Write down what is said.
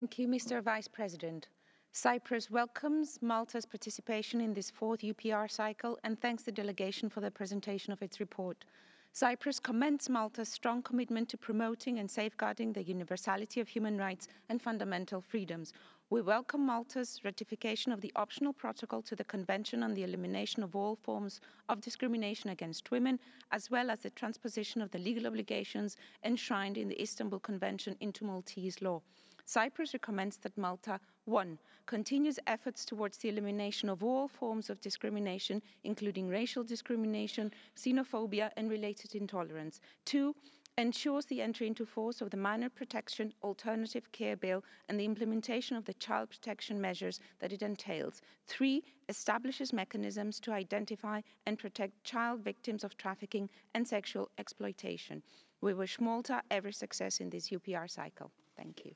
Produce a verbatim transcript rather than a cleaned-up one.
Thank you, Mister Vice President. Cyprus welcomes Malta's participation in this fourth U P R cycle and thanks the delegation for the presentation of its report. Cyprus commends Malta's strong commitment to promoting and safeguarding the universality of human rights and fundamental freedoms. We welcome Malta's ratification of the optional protocol to the Convention on the Elimination of All Forms of Discrimination Against Women, as well as the transposition of the legal obligations enshrined in the Istanbul Convention into Maltese law. Cyprus recommends that Malta, one, continues efforts towards the elimination of all forms of discrimination, including racial discrimination, xenophobia, and related intolerance. Two, ensures the entry into force of the Minor Protection Alternative Care Bill and the implementation of the child protection measures that it entails. Three, establishes mechanisms to identify and protect child victims of trafficking and sexual exploitation. We wish Malta every success in this U P R cycle. Thank you.